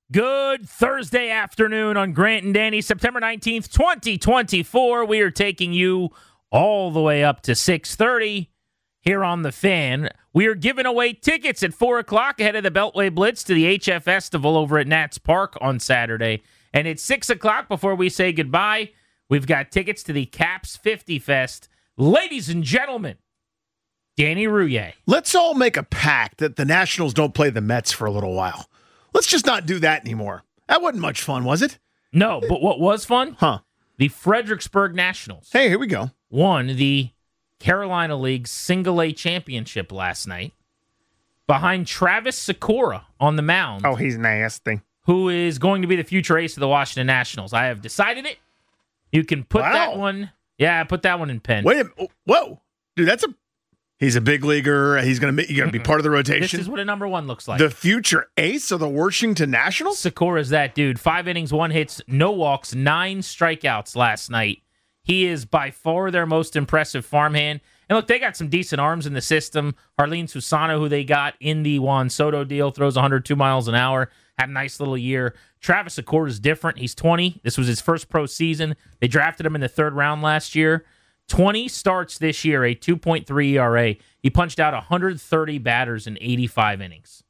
Good Thursday afternoon on Grant and Danny, September 19th, 2024. We are taking you all the way up to 6:30 here on The Fan. We are giving away tickets at 4 o'clock ahead of the Beltway Blitz to the HF Festival over at Nats Park on Saturday. And at 6 o'clock, before we say goodbye, we've got tickets to the Caps 50 Fest. Ladies and gentlemen, Danny Rouillet. Let's all make a pact that the Nationals don't play the Mets for a little while. Let's just not do that anymore. That wasn't much fun, was it? No, but what was fun? The Fredericksburg Nationals. Hey, here we go. Won the Carolina League Single A championship last night behind Travis Sikora on the mound. Oh, he's nasty. Who is going to be the future ace of the Washington Nationals. I have decided it. You can put that one. Yeah, put that one in pen. Wait a minute. Whoa. Dude, he's a big leaguer. He's going to be part of the rotation. This is what a number one looks like. The future ace of the Washington Nationals? Sikora's that dude. 5 innings, 1 hits, no walks, 9 strikeouts last night. He is by far their most impressive farmhand. And look, they got some decent arms in the system. Harleen Susano, who they got in the Juan Soto deal, throws 102 miles an hour. Had a nice little year. Travis Sikora is different. He's 20. This was his first pro season. They drafted him in the 3rd round last year. 20 starts this year, a 2.3 ERA. He punched out 130 batters in 85 innings.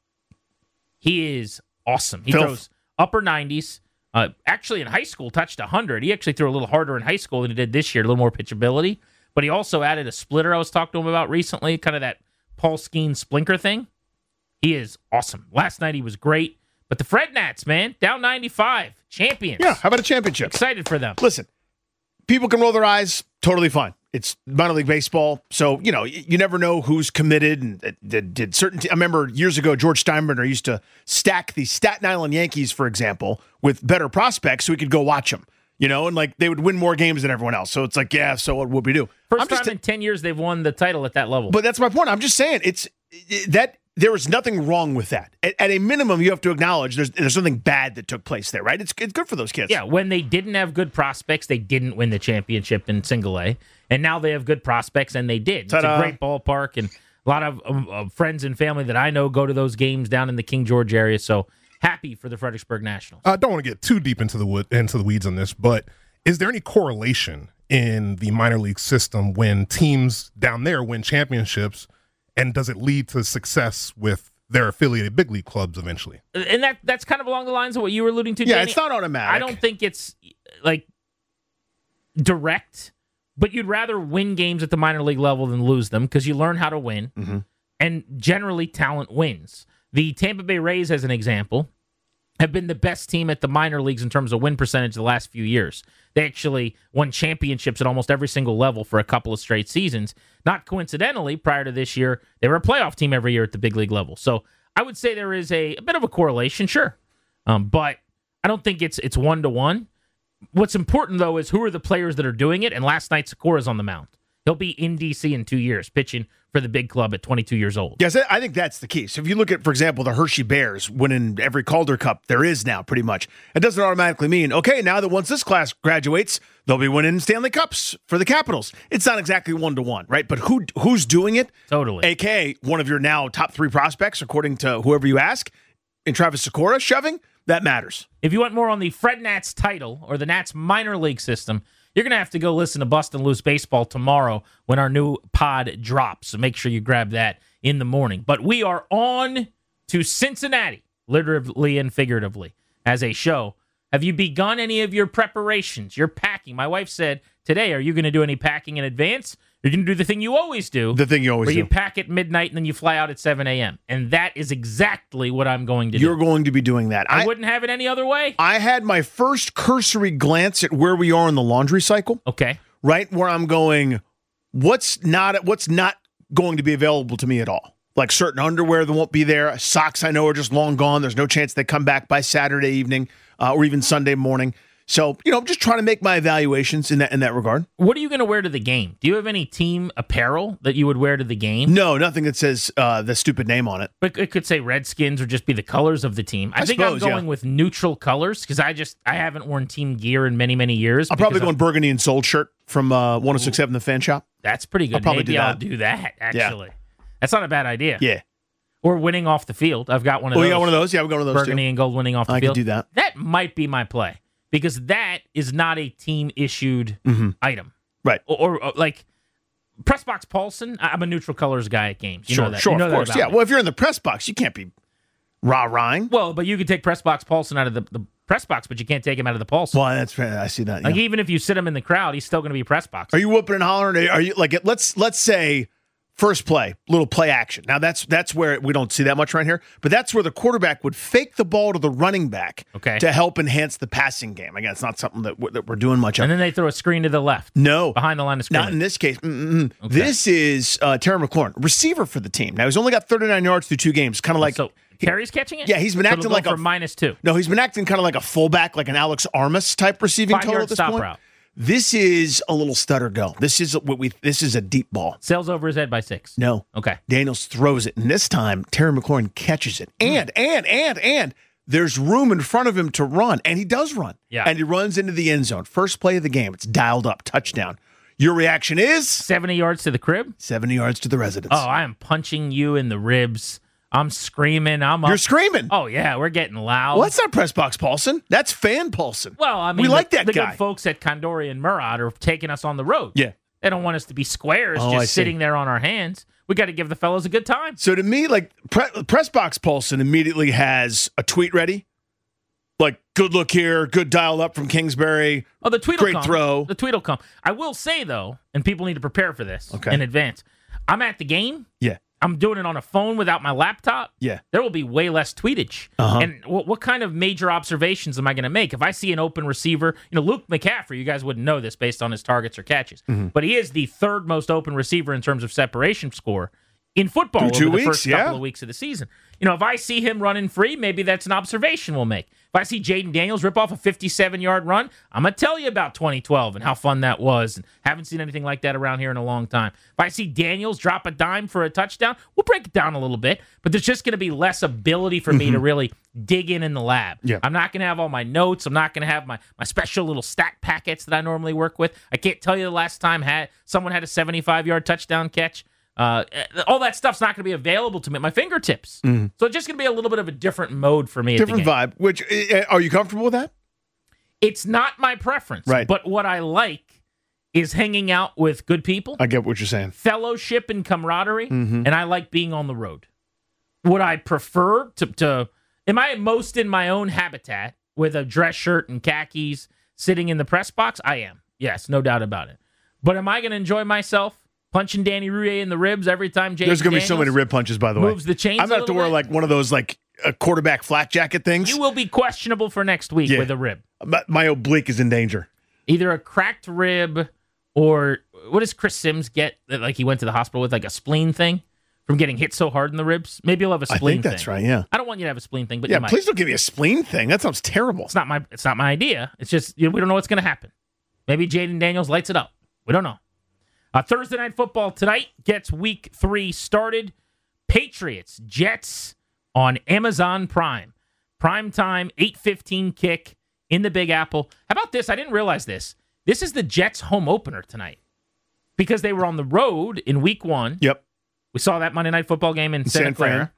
He is awesome. He throws upper 90s. Actually, in high school, touched 100. He actually threw a little harder in high school than he did this year, a little more pitchability. But he also added a splitter I was talking to him about recently, kind of that Paul Skeen splinker thing. He is awesome. Last night he was great. But the Fred Nats, man, down 95. Champions. Yeah, how about a championship? Excited for them. Listen, people can roll their eyes. Totally fine. It's minor league baseball. So, you never know who's committed. And did certain I remember years ago, George Steinbrenner used to stack the Staten Island Yankees, for example, with better prospects so we could go watch them. And they would win more games than everyone else. So it's like, yeah, so what would we do? First time in 10 years they've won the title at that level. But that's my point. I'm just saying that there is nothing wrong with that. At a minimum, you have to acknowledge there's something bad that took place there, right? It's good for those kids. Yeah, when they didn't have good prospects, they didn't win the championship in Single A. And now they have good prospects, and they did. Ta-da. It's a great ballpark, and a lot of friends and family that I know go to those games down in the King George area. So happy for the Fredericksburg Nationals. I don't want to get too deep into the weeds on this, but is there any correlation in the minor league system when teams down there win championships, and does it lead to success with their affiliated big league clubs eventually? And that's kind of along the lines of what you were alluding to, Yeah, Danny. it's not automatic. I don't think it's direct, but you'd rather win games at the minor league level than lose them because you learn how to win, and generally talent wins. The Tampa Bay Rays, as an example, have been the best team at the minor leagues in terms of win percentage the last few years. They actually won championships at almost every single level for a couple of straight seasons. Not coincidentally, prior to this year, they were a playoff team every year at the big league level. So I would say there is a bit of a correlation, sure. But I don't think it's 1-to-1. What's important, though, is who are the players that are doing it, and last night Sikora's on the mound. He'll be in D.C. in 2 years, pitching for the big club at 22 years old. Yes, I think that's the key. So if you look at, for example, the Hershey Bears winning every Calder Cup there is now, pretty much, it doesn't automatically mean, okay, now that once this class graduates, they'll be winning Stanley Cups for the Capitals. It's not exactly 1-to-1, right? But who's doing it? Totally. AKA one of your now top 3 prospects, according to whoever you ask, in Travis Sikora shoving, that matters. If you want more on the Fred Nats title or the Nats minor league system, you're going to have to go listen to Bustin' Loose Baseball tomorrow when our new pod drops. So make sure you grab that in the morning. But we are on to Cincinnati, literally and figuratively, as a show. Have you begun any of your preparations, your packing? My wife said today, are you going to do any packing in advance? You're going to do the thing you always do. The thing you always do. Where you pack at midnight and then you fly out at 7 a.m. And that is exactly what I'm going to do. You're going to be doing that. I woun't have it any other way. I had my first cursory glance at where we are in the laundry cycle. Okay. Right? Where I'm going, what's not going to be available to me at all? Like certain underwear that won't be there. Socks I know are just long gone. There's no chance they come back by Saturday evening or even Sunday morning. So, just trying to make my evaluations in that regard. What are you going to wear to the game? Do you have any team apparel that you would wear to the game? No, nothing that says the stupid name on it. But it could say Redskins or just be the colors of the team. I think suppose, I'm going with neutral colors because I haven't worn team gear in many, many years. I'm probably going burgundy and sold shirt from 1067 The Fan Shop. That's pretty good. I'll probably Maybe do that. I'll do that, actually. Yeah. That's not a bad idea. Yeah. or winning off the field. I've got one of those. Oh, you got one of those? Yeah, we've got one of those Burgundy too. and gold winning off the I field. could do that. That might be my play because that is not a team-issued item. Right. Or like press box Paulson. I'm a neutral colors guy at games. You know that. Sure, You know of that course. about Yeah. me. Well, if you're in the press box, you can't be rah-rahing. Well, but you could take press box Paulson out of the press box, but you can't take him out of the pulse. Well, that's fair. I see that. Like yeah. even if you sit him in the crowd, he's still going to be press box. Are you whooping and hollering? Are you like let's say first play, little play action. Now that's where we don't see that much right here, but that's where the quarterback would fake the ball to the running back to help enhance the passing game. Again, it's not something that we're doing much of. And then they throw a screen to the left. No, behind the line of scrimmage. Not in this case. Okay. This is Terry McLaurin, receiver for the team. Now he's only got 39 yards through 2 games, kind of like. So Terry's catching it? Yeah, he's been so acting like for -2. No, he's been acting kind of like a fullback, like an Alex Armas type receiving 5 total yard at this stop point. route. This is a little stutter go. This is a deep ball. Sails over his head by 6. No. Okay. Daniels throws it, and this time Terry McLaurin catches it. And there's room in front of him to run, and he does run. Yeah. And he runs into the end zone. First play of the game. It's dialed up, touchdown. Your reaction is 70 yards to the crib? 70 yards to the residence. Oh, I am punching you in the ribs. I'm screaming. I'm up. You're screaming. Oh, yeah, we're getting loud. Well, that's not press box Paulson. That's fan Paulson. Well, I mean, we like that the guy. good folks at Condori and Murad are taking us on the road. Yeah. They don't want us to be squares Oh, I just see. sitting there on our hands. We got to give the fellows a good time. So to me, like press box Paulson immediately has a tweet ready. Like, good look here, good dial up from Kingsbury. Oh, the tweet Great will come. throw. The tweet will come. I will say, though, and people need to prepare for this in advance, I'm at the game. Yeah. I'm doing it on a phone without my laptop. Yeah. There will be way less tweetage. And what kind of major observations am I going to make? If I see an open receiver, Luke McCaffrey, you guys wouldn't know this based on his targets or catches, but he is the 3rd most open receiver in terms of separation score in football over the first couple of weeks of the season. If I see him running free, maybe that's an observation we'll make. If I see Jaden Daniels rip off a 57-yard run, I'm going to tell you about 2012 and how fun that was. And haven't seen anything like that around here in a long time. If I see Daniels drop a dime for a touchdown, we'll break it down a little bit. But there's just going to be less ability for me to really dig in the lab. Yeah. I'm not going to have all my notes. I'm not going to have my special little stat packets that I normally work with. I can't tell you the last time someone had a 75-yard touchdown catch. All that stuff's not going to be available to me at my fingertips. So it's just going to be a little bit of a different mode for me. Different vibe. Which are you comfortable with that? It's not my preference, right? But what I like is hanging out with good people. I get what you're saying. Fellowship and camaraderie, and I like being on the road. Would I prefer to? Am I most in my own habitat with a dress shirt and khakis, sitting in the press box? I am. Yes, no doubt about it. But am I going to enjoy myself? Punching Danny Rouillet in the ribs every time Jaden There's going to be Daniels so many rib punches, by the way. moves the chains. I'm going to have to wear bit. like one of those like a quarterback flak jacket things. You will be questionable for next week with a rib. My oblique is in danger. Either a cracked rib or what does Chris Sims get? Like he went to the hospital with like a spleen thing from getting hit so hard in the ribs. Maybe you'll have a spleen thing. I think that's right, yeah. I don't want you to have a spleen thing, but yeah, you might. please don't give me a spleen thing. That sounds terrible. It's not my idea. It's just we don't know what's going to happen. Maybe Jaden Daniels lights it up. We don't know. Thursday Night Football tonight gets Week 3 started. Patriots, Jets on Amazon Prime. Prime time, 8:15 kick in the Big Apple. How about this? I didn't realize this. This is the Jets' home opener tonight because they were on the road in Week 1. Yep. We saw that Monday Night Football game in Santa Clara.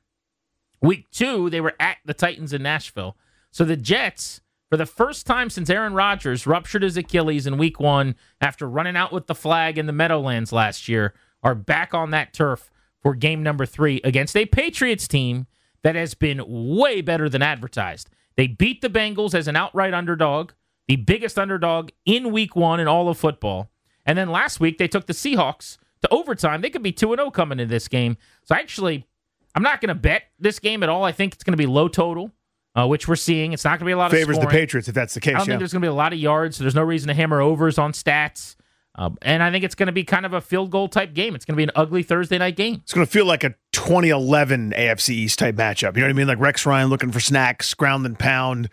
Week 2, they were at the Titans in Nashville. So the Jets, for the first time since Aaron Rodgers ruptured his Achilles in Week 1 after running out with the flag in the Meadowlands last year, are back on that turf for game number 3 against a Patriots team that has been way better than advertised. They beat the Bengals as an outright underdog, the biggest underdog in Week 1 in all of football. And then last week, they took the Seahawks to overtime. They could be 2-0 coming into this game. So I'm not going to bet this game at all. I think it's going to be low total. Which we're seeing. It's not going to be a lot of favors scoring. the Patriots if that's the case. I don't think there's going to be a lot of yards, so there's no reason to hammer overs on stats. And I think it's going to be kind of a field goal type game. It's going to be an ugly Thursday night game. It's going to feel like a 2011 AFC East type matchup. You know what I mean? Like Rex Ryan looking for snacks, ground and pound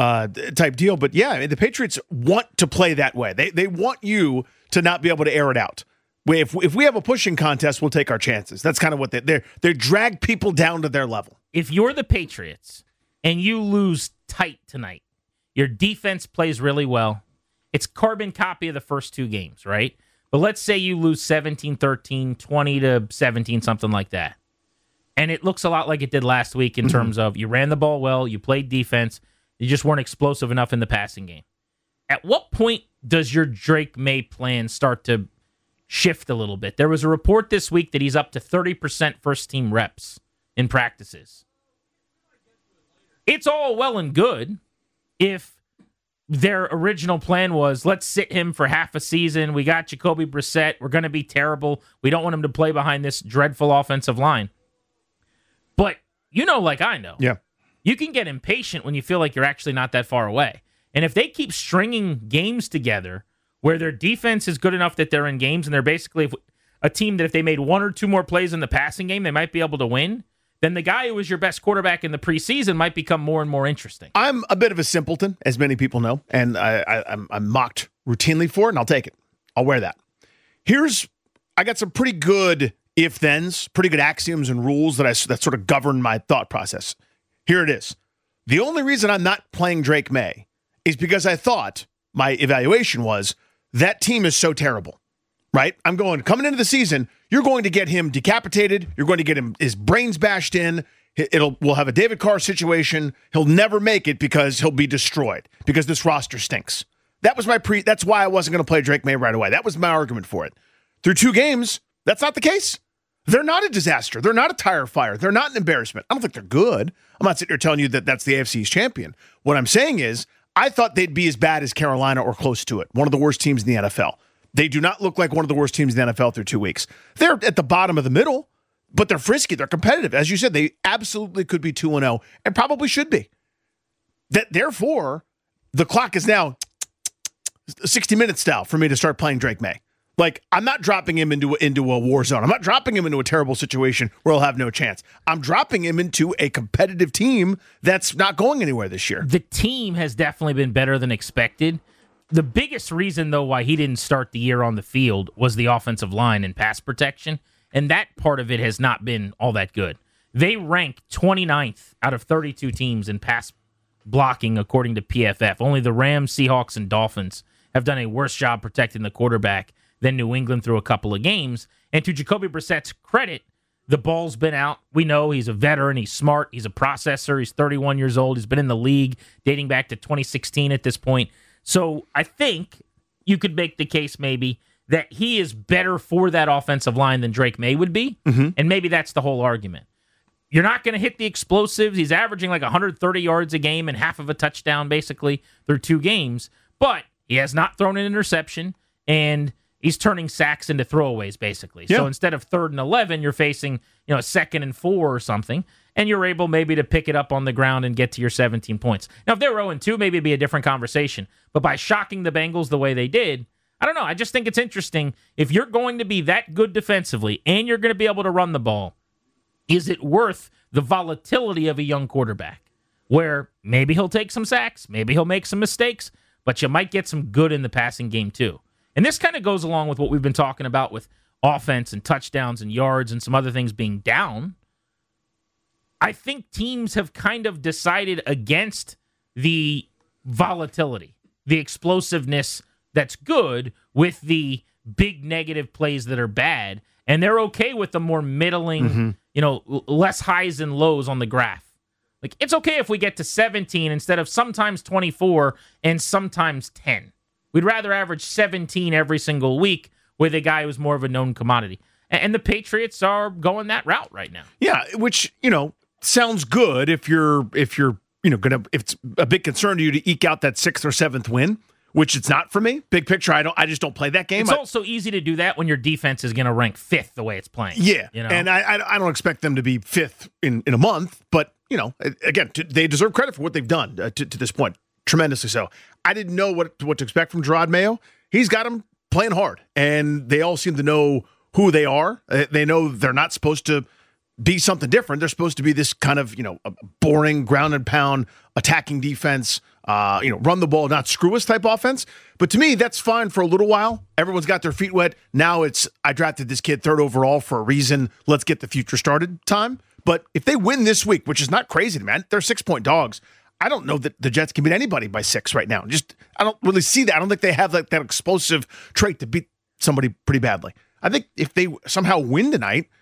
type deal. But yeah, I mean, the Patriots want to play that way. They want you to not be able to air it out. If we have a pushing contest, we'll take our chances. That's kind of what they drag people down to their level. If you're the Patriots and you lose tight tonight, your defense plays really well. It's carbon copy of the first 2 games, right? But let's say you lose 17-13, 20-17, something like that. And it looks a lot like it did last week in terms of you ran the ball well, you played defense, you just weren't explosive enough in the passing game. At what point does your Drake May plan start to shift a little bit? There was a report this week that he's up to 30% first-team reps in practices. It's all well and good if their original plan was, let's sit him for half a season. We got Jacoby Brissett. We're going to be terrible. We don't want him to play behind this dreadful offensive line. But you know, like I know, you can get impatient when you feel like you're actually not that far away. And if they keep stringing games together where their defense is good enough that they're in games and they're basically a team that if they made one or two more plays in the passing game, they might be able to win, then the guy who was your best quarterback in the preseason might become more and more interesting. I'm a bit of a simpleton, as many people know, and I'm mocked routinely for it, and I'll take it. I'll wear that. I got some pretty good if-thens, pretty good axioms and rules that sort of govern my thought process. Here it is. The only reason I'm not playing Drake May is because I thought my evaluation was that team is so terrible, right? I'm going, coming into the season, you're going to get him decapitated. You're going to get him his brains bashed in. We'll have a David Carr situation. He'll never make it because he'll be destroyed because this roster stinks. That was that's why I wasn't going to play Drake May right away. That was my argument for it. Through 2 games, that's not the case. They're not a disaster. They're not a tire fire. They're not an embarrassment. I don't think they're good. I'm not sitting here telling you that that's the AFC's champion. What I'm saying is I thought they'd be as bad as Carolina or close to it. One of the worst teams in the NFL. They do not look like one of the worst teams in the NFL through 2 weeks. They're at the bottom of the middle, but they're frisky. They're competitive. As you said, they absolutely could be 2-0 and probably should be. Therefore, the clock is now 60-minute style for me to start playing Drake May. Like, I'm not dropping him into a war zone. I'm not dropping him into a terrible situation where he'll have no chance. I'm dropping him into a competitive team that's not going anywhere this year. The team has definitely been better than expected. The biggest reason, though, why he didn't start the year on the field was the offensive line and pass protection, and that part of it has not been all that good. They rank 29th out of 32 teams in pass blocking, according to PFF. Only the Rams, Seahawks, and Dolphins have done a worse job protecting the quarterback than New England through a couple of games. And to Jacoby Brissett's credit, the ball's been out. We know he's a veteran. He's smart. He's a processor. He's 31 years old. He's been in the league dating back to 2016 at this point. So I think you could make the case maybe that he is better for that offensive line than Drake May would be. Mm-hmm. And maybe that's the whole argument. You're not going to hit the explosives. He's averaging like 130 yards a game and half of a touchdown basically through 2 games. But he has not thrown an interception, and he's turning sacks into throwaways, basically. Yeah. So instead of 3rd and 11, you're facing, a 2nd and 4 or something, and you're able maybe to pick it up on the ground and get to your 17 points. Now, if they were 0-2, maybe it'd be a different conversation. But by shocking the Bengals the way they did, I don't know. I just think it's interesting. If you're going to be that good defensively and you're going to be able to run the ball, is it worth the volatility of a young quarterback where maybe he'll take some sacks, maybe he'll make some mistakes, but you might get some good in the passing game too? And this kind of goes along with what we've been talking about with offense and touchdowns and yards and some other things being down. I think teams have kind of decided against the volatility, the explosiveness that's good with the big negative plays that are bad, and they're okay with the more middling, less highs and lows on the graph. Like, it's okay if we get to 17 instead of sometimes 24 and sometimes 10. We'd rather average 17 every single week with a guy who's more of a known commodity. And the Patriots are going that route right now. Yeah, which, sounds good if it's a big concern to you to eke out that 6th or 7th win, which it's not for me. Big picture, I just don't play that game. It's also easy to do that when your defense is going to rank 5th the way it's playing. Yeah, and I don't expect them to be 5th in a month, but, again, they deserve credit for what they've done to this point. Tremendously so. I didn't know what to expect from Gerard Mayo. He's got them playing hard, and they all seem to know who they are. They know they're not supposed to be something different. They're supposed to be this kind of, a boring ground and pound attacking defense, run the ball, not screw us type offense. But to me, that's fine for a little while. Everyone's got their feet wet. Now I drafted this kid 3rd overall for a reason. Let's get the future started time. But if they win this week, which is not crazy, man, they're 6-point dogs. I don't know that the Jets can beat anybody by 6 right now. I don't really see that. I don't think they have that explosive trait to beat somebody pretty badly. I think if they somehow win tonight,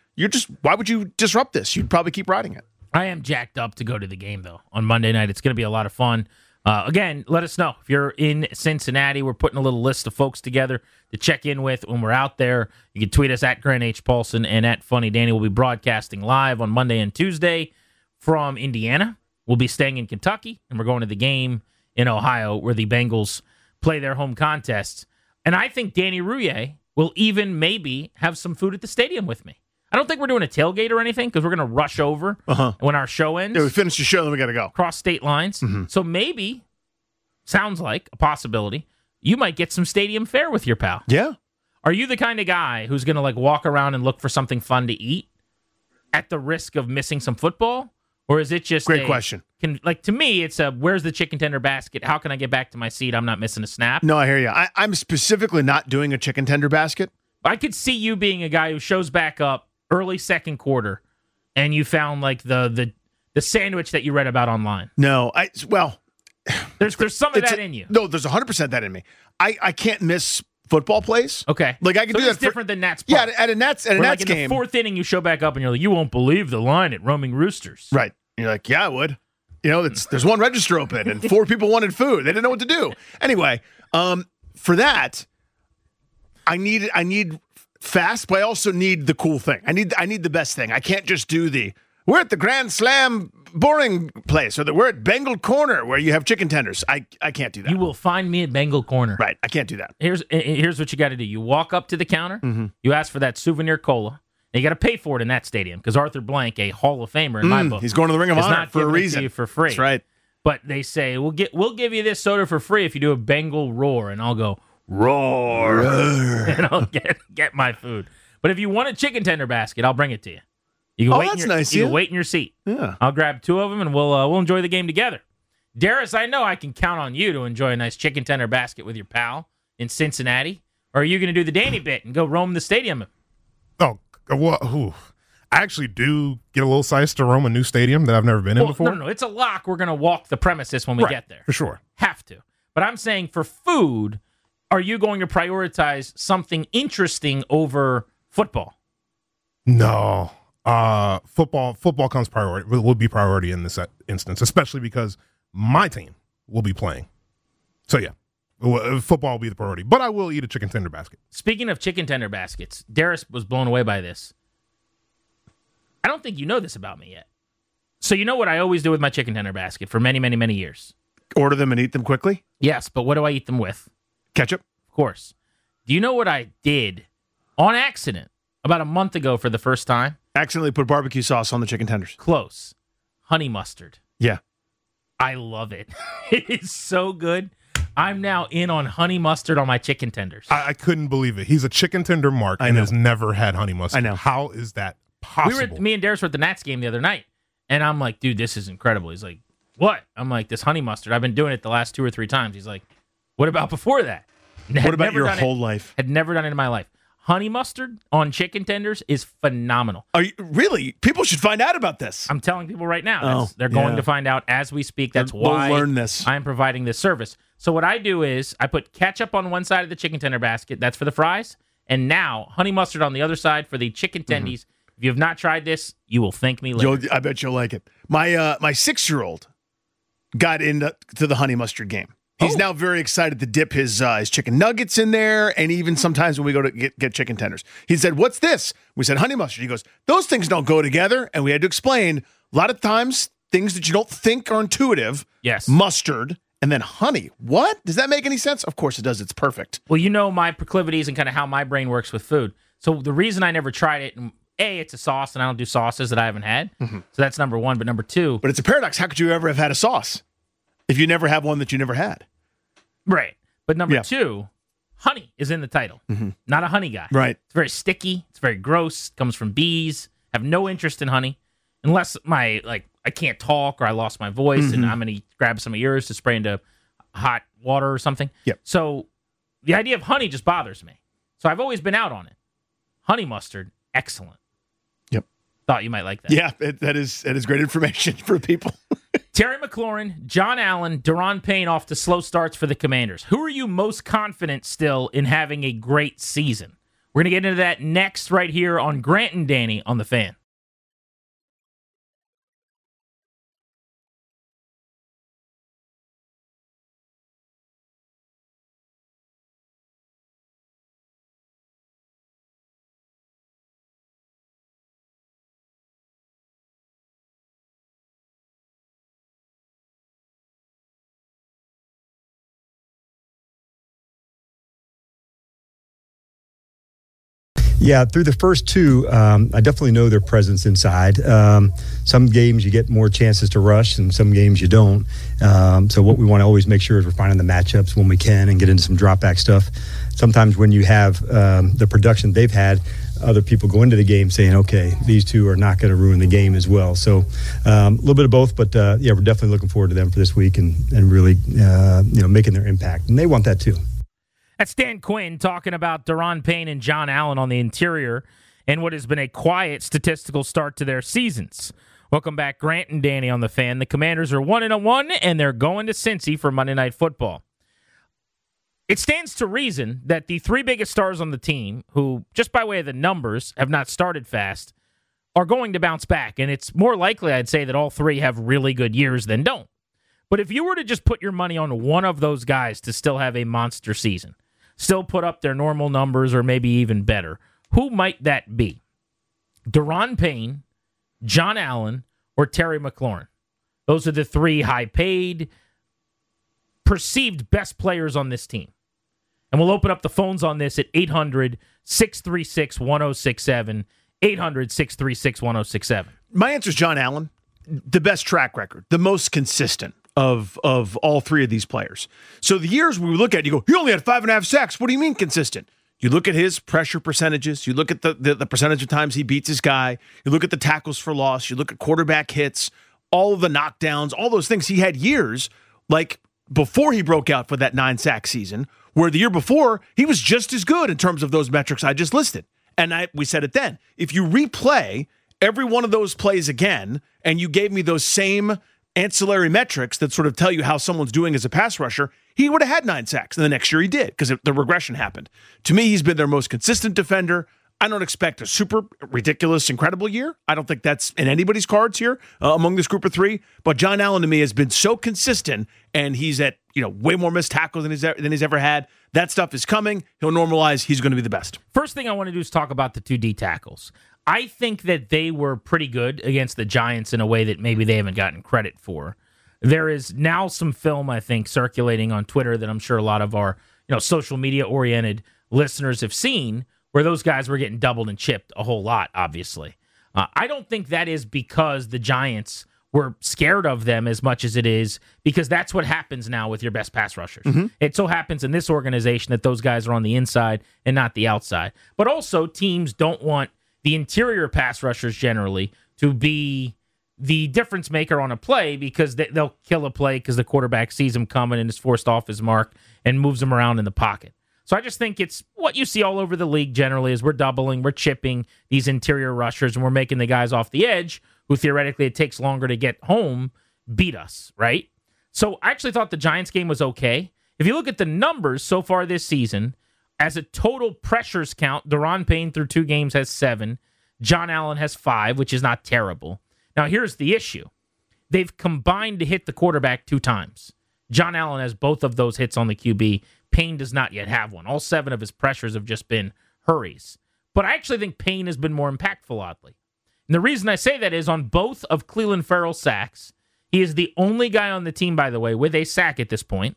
why would you disrupt this? You'd probably keep riding it. I am jacked up to go to the game, though, on Monday night. It's going to be a lot of fun. Again, let us know if you're in Cincinnati. We're putting a little list of folks together to check in with when we're out there. You can tweet us at Grant H. Paulson and at Funny Danny. We'll be broadcasting live on Monday and Tuesday from Indiana. We'll be staying in Kentucky, and we're going to the game in Ohio where the Bengals play their home contests. And I think Danny Rouillet will even maybe have some food at the stadium with me. I don't think we're doing a tailgate or anything because we're going to rush over when our show ends. Yeah, we finish the show, then we got to go. Cross state lines. Mm-hmm. So maybe, sounds like a possibility, you might get some stadium fare with your pal. Yeah. Are you the kind of guy who's going to like walk around and look for something fun to eat at the risk of missing some football? Or is it just Great question. To me, it's where's the chicken tender basket? How can I get back to my seat? I'm not missing a snap. No, I hear you. I'm specifically not doing a chicken tender basket. I could see you being a guy who shows back up early second quarter, and you found like the sandwich that you read about online. No, there's some of that in you. No, there's 100% that in me. I can't miss football plays. Okay, like I can do that. It's different than Nats. Yeah, at a Nats game. In the fourth inning, you show back up and you're like, you won't believe the line at Roaming Roosters. Right. You're like, yeah, I would. You know, there's one register open and 4 people wanted food. They didn't know what to do. Anyway, for that, I need fast, but I also need the cool thing. I need the best thing. I can't just do we're at the Grand Slam boring place, or we're at Bengal Corner where you have chicken tenders. I can't do that. You will find me at Bengal Corner. Right. I can't do that. Here's what you got to do. You walk up to the counter. Mm-hmm. You ask for that souvenir cola. And you got to pay for it in that stadium because Arthur Blank, a Hall of Famer in my book, he's going to the Ring of Honor for a reason. To you for free. That's right. But they say we'll give you this soda for free if you do a Bengal roar, and I'll go roar, and I'll get my food. But if you want a chicken tender basket, I'll bring it to you. You can nice. You can wait in your seat. Yeah, I'll grab 2 of them, and we'll enjoy the game together. Darius, I know I can count on you to enjoy a nice chicken tender basket with your pal in Cincinnati. Or are you going to do the Danny bit and go roam the stadium? Oh. Well, I actually do get a little size to roam a new stadium that I've never been in before. No, it's a lock. We're going to walk the premises when we get there. For sure. Have to. But I'm saying for food, are you going to prioritize something interesting over football? No. Football comes priority. Will be priority in this instance, especially because my team will be playing. So, yeah. Football will be the priority, but I will eat a chicken tender basket. Speaking of chicken tender baskets, Darius was blown away by this. I don't think you know this about me yet. So you know what I always do with my chicken tender basket for many, many, many years? Order them and eat them quickly? Yes, but what do I eat them with? Ketchup? Of course. Do you know what I did on accident about a month ago for the first time? Accidentally put barbecue sauce on the chicken tenders. Close. Honey mustard. Yeah. I love it. It is so good. I'm now in on honey mustard on my chicken tenders. I couldn't believe it. He's a chicken tender mark and has never had honey mustard. I know. How is that possible? Me and Darius were at the Nats game the other night, and I'm like, dude, this is incredible. He's like, what? I'm like, this honey mustard. I've been doing it the last 2 or 3 times. He's like, what about before that? What about your whole life? Had never done it in my life. Honey mustard on chicken tenders is phenomenal. Are you really? People should find out about this. I'm telling people right now. They're going to find out as we speak. That's why they'll learn this. I'm providing this service. So what I do is I put ketchup on one side of the chicken tender basket. That's for the fries. And now honey mustard on the other side for the chicken tendies. Mm-hmm. If you have not tried this, you will thank me later. I bet you'll like it. My 6-year-old got into the honey mustard game. He's now very excited to dip his chicken nuggets in there, and even sometimes when we go to get chicken tenders. He said, what's this? We said, honey mustard. He goes, those things don't go together, and we had to explain, a lot of times, things that you don't think are intuitive, mustard, and then honey. What? Does that make any sense? Of course it does. It's perfect. Well, you know my proclivities and kind of how my brain works with food. So the reason I never tried it, it's a sauce, and I don't do sauces that I haven't had. Mm-hmm. So that's number one. But number 2. But it's a paradox. How could you ever have had a sauce if you never have one that you never had? Right. But number 2, honey is in the title. Mm-hmm. Not a honey guy. Right. It's very sticky. It's very gross. It comes from bees. I have no interest in honey unless I can't talk or I lost my voice and I'm going to grab some of yours to spray into hot water or something. Yep. So the idea of honey just bothers me. So I've always been out on it. Honey mustard, excellent. Yep. Thought you might like that. Yeah, that is great information for people. Terry McLaurin, John Allen, Daron Payne off to slow starts for the Commanders. Who are you most confident still in having a great season? We're going to get into that next right here on Grant and Danny on The Fan. Yeah, through the first two, I definitely know their presence inside. Some games you get more chances to rush, and some games you don't. So what we want to always make sure is we're finding the matchups when we can and get into some drop back stuff. Sometimes when you have the production they've had, other people go into the game saying, okay, these two are not going to ruin the game as well. So a little bit of both, but yeah, we're definitely looking forward to them for this week and really making their impact. And they want that too. That's Dan Quinn talking about Daron Payne and John Allen on the interior and what has been a quiet statistical start to their seasons. Welcome back, Grant and Danny on The Fan. The Commanders are 1-1, and they're going to Cincy for Monday Night Football. It stands to reason that the three biggest stars on the team, who, just by way of the numbers, have not started fast, are going to bounce back. And it's more likely, I'd say, that all three have really good years than don't. But if you were to just put your money on one of those guys to still have a monster season, still put up their normal numbers or maybe even better, who might that be? Daron Payne, John Allen, or Terry McLaurin? Those are the three high-paid, perceived best players on this team. And we'll open up the phones on this at 800-636-1067, 800-636-1067. My answer is John Allen. The best track record, the most consistent of all three of these players. So the years we look at, you go, he only had 5.5 sacks. What do you mean consistent? You look at his pressure percentages. You look at the percentage of times he beats his guy. You look at the tackles for loss. You look at quarterback hits, all of the knockdowns, all those things. He had years like before he broke out for that 9-sack season, where the year before he was just as good in terms of those metrics I just listed. And we said it then. If you replay every one of those plays again, and you gave me those same ancillary metrics that sort of tell you how someone's doing as a pass rusher, he would have had 9 sacks. And the next year he did, because the regression happened. To me, he's been their most consistent defender. I don't expect a super ridiculous, incredible year. I don't think that's in anybody's cards here among this group of three. But John Allen, to me, has been so consistent, and he's at way more missed tackles than he's ever had. That stuff is coming. He'll normalize. He's going to be the best. First thing I want to do is talk about the 2 D tackles. I think that they were pretty good against the Giants in a way that maybe they haven't gotten credit for. There is now some film, I think, circulating on Twitter that I'm sure a lot of our social media-oriented listeners have seen, where those guys were getting doubled and chipped a whole lot, obviously. I don't think that is because the Giants were scared of them as much as it is because that's what happens now with your best pass rushers. Mm-hmm. It so happens in this organization that those guys are on the inside and not the outside. But also, teams don't want the interior pass rushers generally to be the difference maker on a play because they'll kill a play because the quarterback sees him coming and is forced off his mark and moves him around in the pocket. So I just think it's what you see all over the league generally is we're doubling, we're chipping these interior rushers, and we're making the guys off the edge who theoretically it takes longer to get home beat us, right? So I actually thought the Giants game was okay. If you look at the numbers so far this season, as a total pressures count, Daron Payne through 2 games has 7. John Allen has 5, which is not terrible. Now, here's the issue. They've combined to hit the quarterback 2 times. John Allen has both of those hits on the QB. Payne does not yet have one. All 7 of his pressures have just been hurries. But I actually think Payne has been more impactful, oddly. And the reason I say that is on both of Clelin Ferrell's sacks, he is the only guy on the team, by the way, with a sack at this point.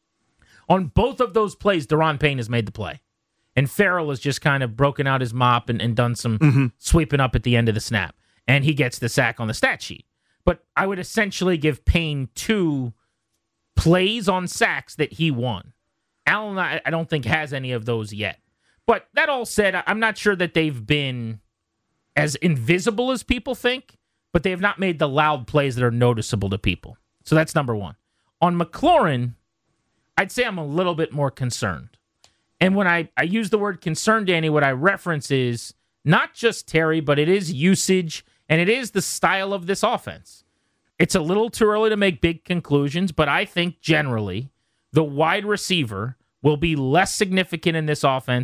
On both of those plays, Daron Payne has made the play. And Ferrell has just kind of broken out his mop and done some sweeping up at the end of the snap. And he gets the sack on the stat sheet. But I would essentially give Payne 2 plays on sacks that he won. Allen, I don't think, has any of those yet. But that all said, I'm not sure that they've been as invisible as people think, but they have not made the loud plays that are noticeable to people. So that's number 1. On McLaurin, I'd say I'm a little bit more concerned. And when I use the word concerned, Danny, what I reference is not just Terry, but it is usage, and it is the style of this offense. It's a little too early to make big conclusions, but I think generally the wide receiver will be less significant in this offense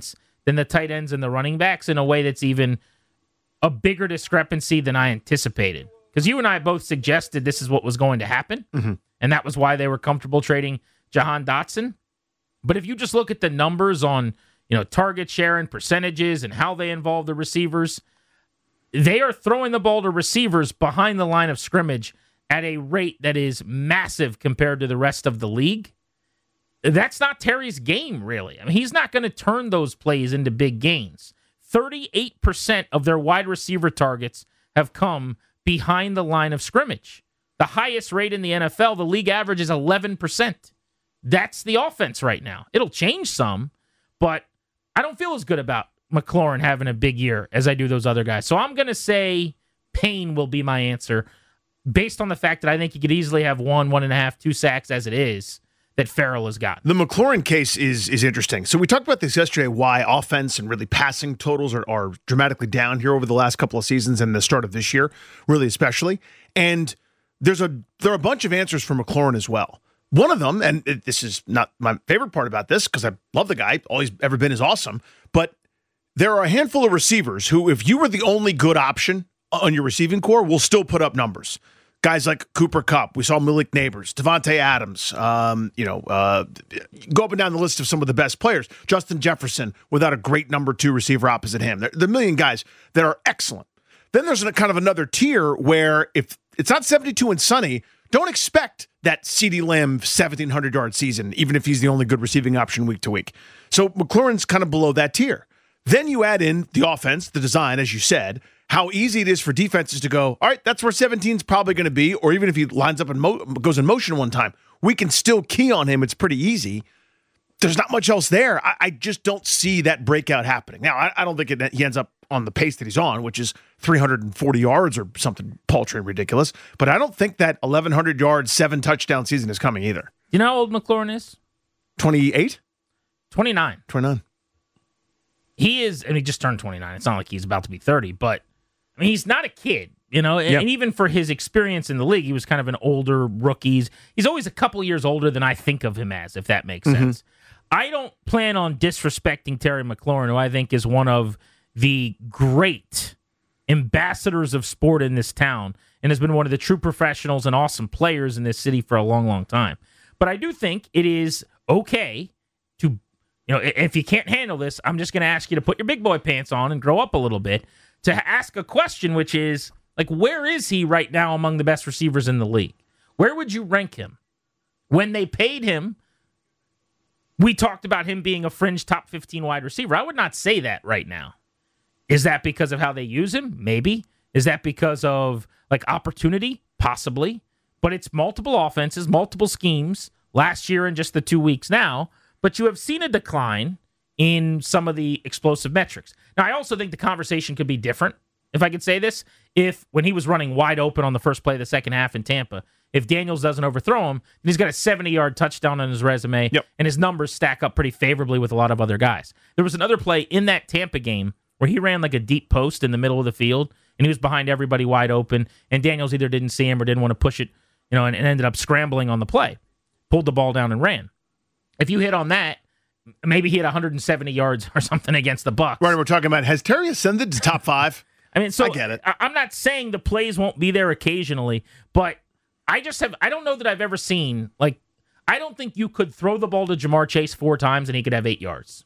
than the tight ends and the running backs in a way that's even a bigger discrepancy than I anticipated. Because you and I both suggested this is what was going to happen, and that was why they were comfortable trading Jahan Dotson. But if you just look at the numbers on, target share and percentages and how they involve the receivers, they are throwing the ball to receivers behind the line of scrimmage at a rate that is massive compared to the rest of the league. That's not Terry's game, really. I mean, he's not going to turn those plays into big gains. 38% of their wide receiver targets have come behind the line of scrimmage. The highest rate in the NFL, the league average is 11%. That's the offense right now. It'll change some, but I don't feel as good about McLaurin having a big year as I do those other guys. So I'm going to say Payne will be my answer based on the fact that I think he could easily have 1.5, 2 sacks as it is that Farrell has got. The McLaurin case is interesting. So we talked about this yesterday, why offense and really passing totals are dramatically down here over the last couple of seasons and the start of this year, really especially. And there are a bunch of answers for McLaurin as well. One of them, and this is not my favorite part about this because I love the guy, all he's ever been is awesome, but there are a handful of receivers who, if you were the only good option on your receiving core, will still put up numbers. Guys like Cooper Kupp, we saw Malik Neighbors, Devontae Adams, go up and down the list of some of the best players. Justin Jefferson, without a great number 2 receiver opposite him. There are a million guys that are excellent. Then there's kind of another tier where if it's not 72 and sunny, don't expect that CeeDee Lamb 1,700-yard season, even if he's the only good receiving option week to week. So McLaurin's kind of below that tier. Then you add in the offense, the design, as you said, how easy it is for defenses to go, all right, that's where 17's probably going to be, or even if he lines up and goes in motion one time, we can still key on him. It's pretty easy. There's not much else there. I just don't see that breakout happening. Now, I don't think he ends up on the pace that he's on, which is 340 yards or something paltry and ridiculous, but I don't think that 1,100 yards, 7 touchdown season is coming either. You know how old McLaurin is? 28? 29. 29. He is, and he just turned 29. It's not like he's about to be 30, but I mean, he's not a kid, and even for his experience in the league, he was kind of an older rookie. He's always a couple years older than I think of him as, if that makes sense. I don't plan on disrespecting Terry McLaurin, who I think is one of the great ambassadors of sport in this town and has been one of the true professionals and awesome players in this city for a long, long time. But I do think it is okay to, if you can't handle this, I'm just going to ask you to put your big boy pants on and grow up a little bit to ask a question, which is, where is he right now among the best receivers in the league? Where would you rank him? When they paid him, we talked about him being a fringe top 15 wide receiver. I would not say that right now. Is that because of how they use him? Maybe. Is that because of opportunity? Possibly. But it's multiple offenses, multiple schemes last year and just the 2 weeks now. But you have seen a decline in some of the explosive metrics. Now, I also think the conversation could be different, if I could say this, if when he was running wide open on the first play of the second half in Tampa, if Daniels doesn't overthrow him, he's got a 70-yard touchdown on his resume, and his numbers stack up pretty favorably with a lot of other guys. There was another play in that Tampa game where he ran a deep post in the middle of the field, and he was behind everybody wide open, and Daniels either didn't see him or didn't want to push it, and ended up scrambling on the play, pulled the ball down and ran. If you hit on that, maybe he had 170 yards or something against the Bucs. Right, we're talking about, has Terry ascended to top 5? I mean, so I get it. I'm not saying the plays won't be there occasionally, but I don't know that I've ever seen, I don't think you could throw the ball to Jamar Chase 4 times and he could have 8 yards.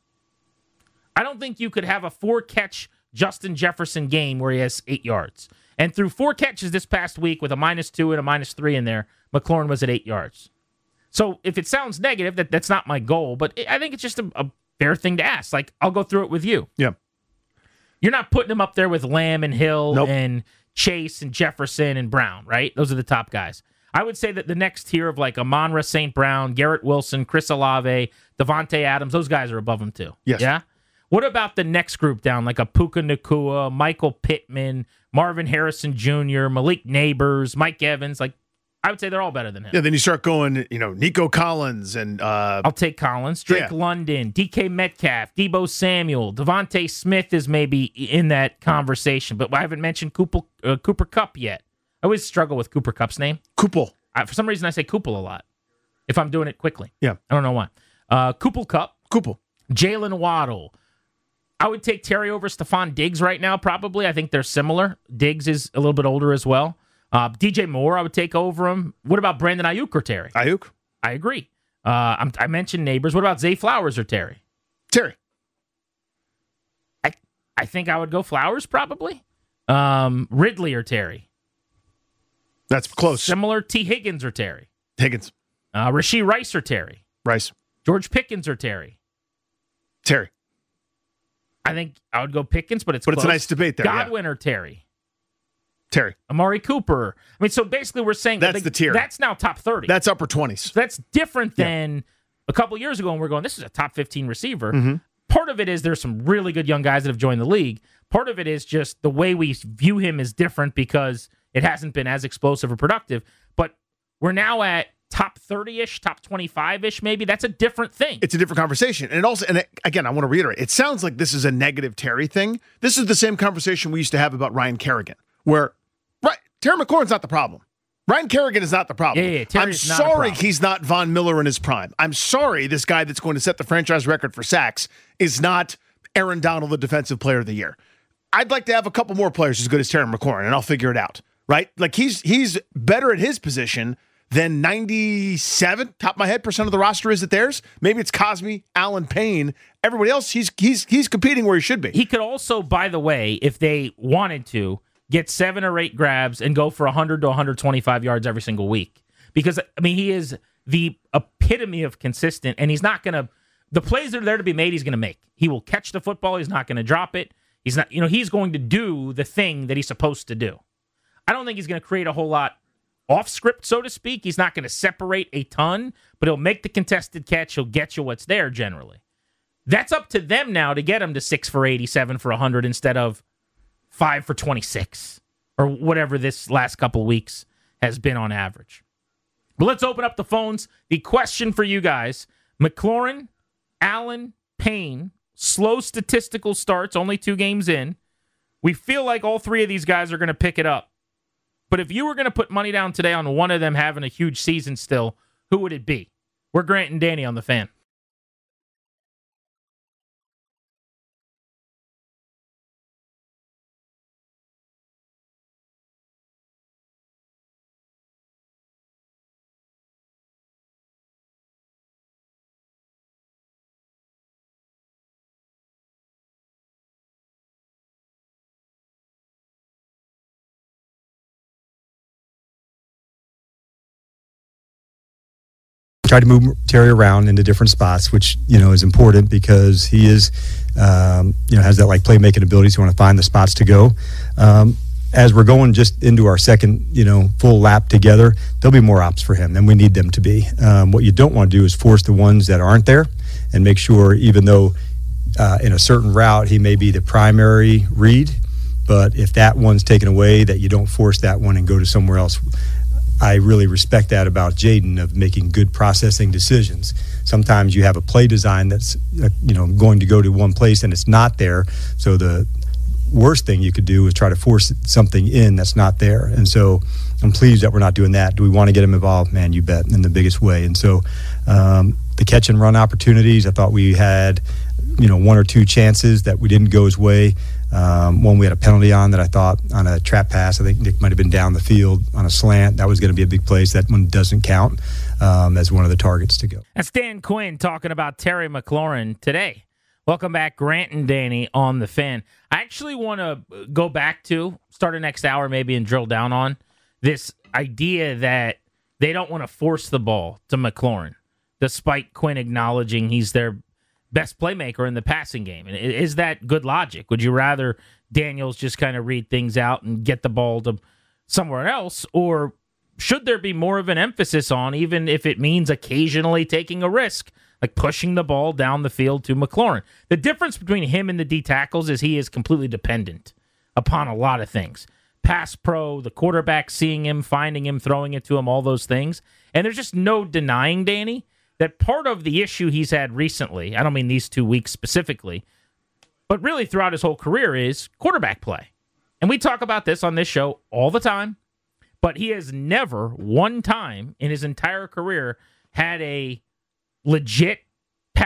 I don't think you could have a 4-catch Justin Jefferson game where he has 8 yards. And through 4 catches this past week with a -2 and a -3 in there, McLaurin was at 8 yards. So if it sounds negative, that's not my goal, but I think it's just a fair thing to ask. I'll go through it with you. Yeah. You're not putting him up there with Lamb and Hill and Chase and Jefferson and Brown, right? Those are the top guys. I would say that the next tier of Amon-Ra St. Brown, Garrett Wilson, Chris Olave, Devontae Adams, those guys are above him too. Yes. Yeah? What about the next group down, a Puka Nacua, Michael Pittman, Marvin Harrison Jr., Malik Neighbors, Mike Evans? I would say they're all better than him. Yeah, then you start going, Nico Collins and... I'll take Collins. Drake London, DK Metcalf, Deebo Samuel, Devontae Smith is maybe in that conversation, but I haven't mentioned Cooper Kupp yet. I always struggle with Cooper Kupp's name. Koopel. For some reason, I say Koopel a lot if I'm doing it quickly. Yeah. I don't know why. Koopel Kupp. Koopel. Jalen Waddle. I would take Terry over Stephon Diggs right now, probably. I think they're similar. Diggs is a little bit older as well. DJ Moore, I would take over him. What about Brandon Ayuk or Terry? Ayuk. I agree. I mentioned Neighbors. What about Zay Flowers or Terry? Terry. I think I would go Flowers, probably. Ridley or Terry? That's close. Similar. T. Higgins or Terry? Higgins. Rashee Rice or Terry? Rice. George Pickens or Terry? Terry. I think I would go Pickens, but it's a nice debate there. Godwin or Terry? Terry. Amari Cooper. I mean, so basically we're saying that's the tier. That's now top 30. That's upper 20s. So that's different than a couple years ago when we're going, this is a top 15 receiver. Mm-hmm. Part of it is there's some really good young guys that have joined the league. Part of it is just the way we view him is different because it hasn't been as explosive or productive. But we're now at top 30-ish, top 25-ish maybe. That's a different thing. It's a different conversation. And again, I want to reiterate, it sounds like this is a negative Terry thing. This is the same conversation we used to have about Ryan Kerrigan, where Terry McLaurin's not the problem. Ryan Kerrigan is not the problem. I'm sorry he's not Von Miller in his prime. I'm sorry this guy that's going to set the franchise record for sacks is not Aaron Donald, the defensive player of the year. I'd like to have a couple more players as good as Terry McLaurin, and I'll figure it out, right? Like he's better at his position than 97, top of my head, percent of the roster is at theirs. Maybe it's Cosme, Allen Payne. Everybody else, he's competing where he should be. He could also, by the way, if they wanted to, get 7 or 8 grabs and go for 100 to 125 yards every single week. Because, I mean, he is the epitome of consistent, and he's not going to, the plays that are there to be made, he's going to make. He will catch the football. He's not going to drop it. He's not, he's going to do the thing that he's supposed to do. I don't think he's going to create a whole lot off script, so to speak. He's not going to separate a ton, but he'll make the contested catch. He'll get you what's there generally. That's up to them now to get him to 6 for 87 for 100 instead of 5 for 26 or whatever this last couple of weeks has been on average. But let's open up the phones. The question for you guys, McLaurin, Allen, Payne, slow statistical starts, only 2 games in. We feel like all 3 of these guys are going to pick it up. But if you were going to put money down today on one of them having a huge season still, who would it be? We're Grant and Danny on The Fan. Try to move Terry around into different spots, which is important because he is, has that like playmaking abilities. You want to find the spots to go. As we're going just into our second, full lap together, there'll be more ops for him, and we need them to be. What you don't want to do is force the ones that aren't there, and make sure even though in a certain route he may be the primary read, but if that one's taken away, that you don't force that one and go to somewhere else. I really respect that about Jaden of making good processing decisions. Sometimes you have a play design that's going to go to one place and it's not there. So the worst thing you could do is try to force something in that's not there. And so I'm pleased that we're not doing that. Do we want to get him involved? Man, you bet, in the biggest way. And so the catch and run opportunities, I thought we had 1 or 2 chances that we didn't go his way. One we had a penalty on that I thought on a trap pass. I think Nick might have been down the field on a slant. That was going to be a big place. That one doesn't count as one of the targets to go. That's Dan Quinn talking about Terry McLaurin today. Welcome back, Grant and Danny on The Fan. I actually want to go back to, start the next hour maybe, and drill down on this idea that they don't want to force the ball to McLaurin, despite Quinn acknowledging he's their best playmaker in the passing game. And is that good logic? Would you rather Daniels just kind of read things out and get the ball to somewhere else? Or should there be more of an emphasis on, even if it means occasionally taking a risk, like pushing the ball down the field to McLaurin? The difference between him and the D tackles is he is completely dependent upon a lot of things. Pass pro, the quarterback seeing him, finding him, throwing it to him, all those things. And there's just no denying, Danny, that part of the issue he's had recently, I don't mean these 2 weeks specifically, but really throughout his whole career, is quarterback play. And we talk about this on this show all the time, but he has never one time in his entire career had a legit pass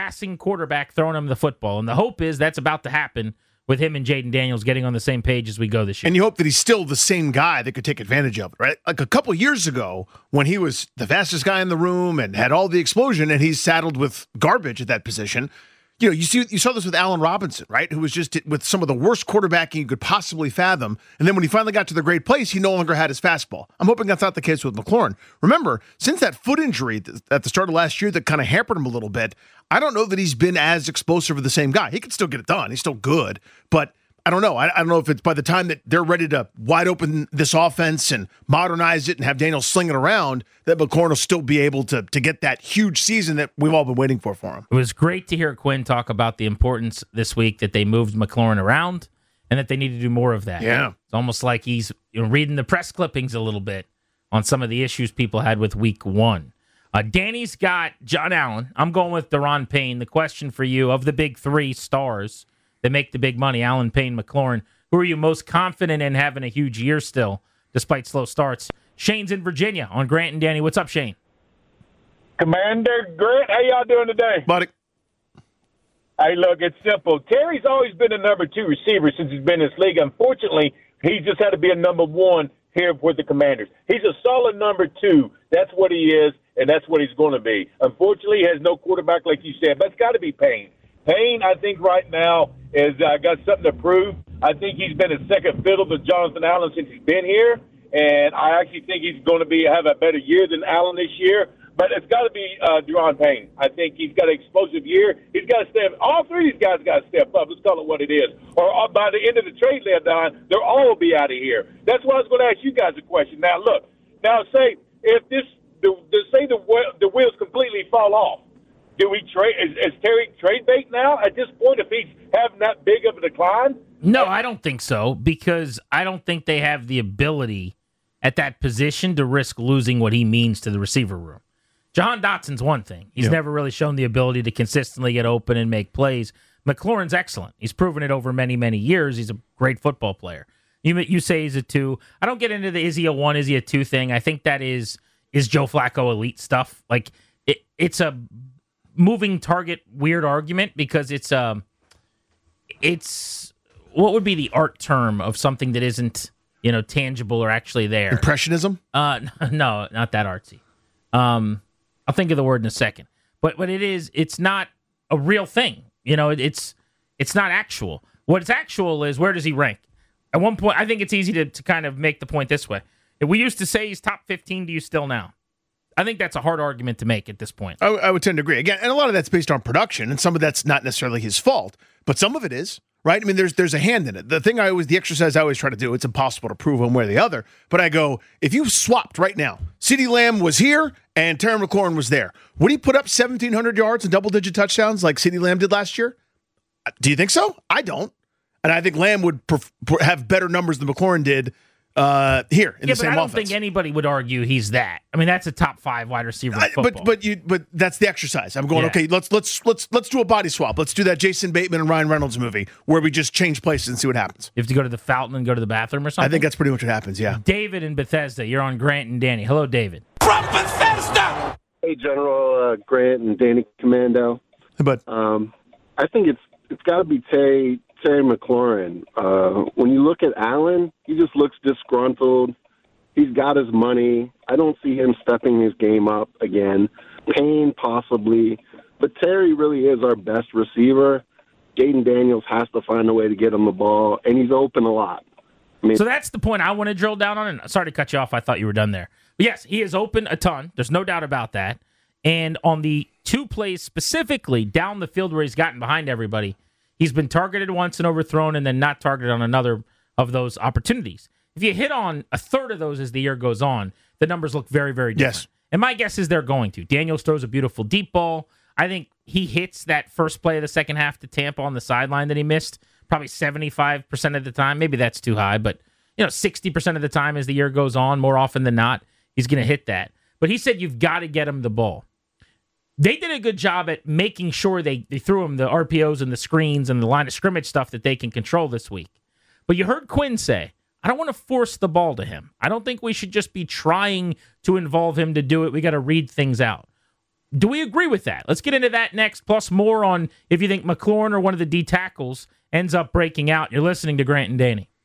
passing quarterback throwing him the football. And the hope is that's about to happen with him and Jaden Daniels getting on the same page as we go this year. And you hope that he's still the same guy that could take advantage of it, right? Like a couple years ago when he was the fastest guy in the room and had all the explosion and he's saddled with garbage at that position. You know, you saw this with Allen Robinson, right? Who was just with some of the worst quarterbacking you could possibly fathom. And then when he finally got to the great place, he no longer had his fastball. I'm hoping that's not the case with McLaurin. Remember, since that foot injury at the start of last year that kind of hampered him a little bit, I don't know that he's been as explosive as the same guy. He can still get it done. He's still good. But I don't know. I don't know if it's by the time that they're ready to wide open this offense and modernize it and have Daniels sling it around, that McLaurin will still be able to get that huge season that we've all been waiting for him. It was great to hear Quinn talk about the importance this week that they moved McLaurin around and that they need to do more of that. Yeah. It's almost like he's reading the press clippings a little bit on some of the issues people had with week one. Danny's got John Allen. I'm going with Daron Payne. The question for you, of the big three stars that make the big money, Allen, Payne, McLaurin, who are you most confident in having a huge year still, despite slow starts? Shane's in Virginia on Grant and Danny. What's up, Shane? Commander Grant, how y'all doing today? Buddy. Hey, look, it's simple. Terry's always been a number 2 receiver since he's been in this league. Unfortunately, he just had to be a number 1 here with the Commanders. He's a solid number 2. That's what he is, and that's what he's going to be. Unfortunately, he has no quarterback, like you said, but it's got to be Payne. Payne, I think right now, is got something to prove. I think he's been a second fiddle to Jonathan Allen since he's been here, and I actually think he's going to have a better year than Allen this year. But it's got to be Daron Payne. I think he's got an explosive year. He's got to step. All three of these guys got to step up. Let's call it what it is. Or by the end of the trade deadline, they'll all be out of here. That's why I was going to ask you guys a question. Now, look. Now, say if the wheels completely fall off. Do we trade? Is Terry trade bait now at this point if he's having that big of a decline? No, I don't think so, because I don't think they have the ability at that position to risk losing what he means to the receiver room. Jahan Dotson's one thing. He's never really shown the ability to consistently get open and make plays. McLaurin's excellent. He's proven it over many, many years. He's a great football player. You say he's a 2. I don't get into the is he a 1, is he a 2 thing. I think that is Joe Flacco elite stuff. Like it's a moving target weird argument because it's what would be the art term of something that isn't tangible or actually there? Impressionism? No, not that artsy. I'll think of the word in a second. But it's not a real thing. It's not actual. What's actual is, where does he rank? At one point, I think it's easy to kind of make the point this way. If we used to say he's top 15, do you still now? I think that's a hard argument to make at this point. I would tend to agree. Again, and a lot of that's based on production, and some of that's not necessarily his fault, but some of it is, right? I mean, there's a hand in it. The exercise I always try to do, it's impossible to prove one way or the other, but I go, if you swapped right now, CeeDee Lamb was here and Terry McLaurin was there, would he put up 1,700 yards and double-digit touchdowns like CeeDee Lamb did last year? Do you think so? I don't. And I think Lamb would have better numbers than McLaurin did here in the same offense. I don't think anybody would argue he's that. I mean, that's a top 5 wide receiver in football. But that's the exercise. I'm going, okay, let's do a body swap. Let's do that Jason Bateman and Ryan Reynolds movie where we just change places and see what happens. You have to go to the fountain and go to the bathroom or something? I think that's pretty much what happens, yeah. David in Bethesda, you're on Grant and Danny. Hello, David. From Bethesda! Hey, General Grant and Danny Commando. Hey, bud. I think it's got to be Terry McLaurin. When you look at Allen, he just looks disgruntled. He's got his money. I don't see him stepping his game up again. Payne, possibly. But Terry really is our best receiver. Jaden Daniels has to find a way to get him the ball, and he's open a lot. So that's the point I want to drill down on. And sorry to cut you off. I thought you were done there. But yes, he is open a ton. There's no doubt about that. And on the 2 plays specifically down the field where he's gotten behind everybody, he's been targeted once and overthrown and then not targeted on another of those opportunities. If you hit on a third of those as the year goes on, the numbers look very, very different. Yes. And my guess is they're going to. Daniels throws a beautiful deep ball. I think he hits that first play of the second half to Tampa on the sideline that he missed probably 75% of the time. Maybe that's too high, but 60% of the time as the year goes on, more often than not, he's going to hit that. But he said you've got to get him the ball. They did a good job at making sure they threw him the RPOs and the screens and the line of scrimmage stuff that they can control this week. But you heard Quinn say, I don't want to force the ball to him. I don't think we should just be trying to involve him to do it. We got to read things out. Do we agree with that? Let's get into that next, plus more on if you think McLaurin or one of the D tackles ends up breaking out. You're listening to Grant and Danny.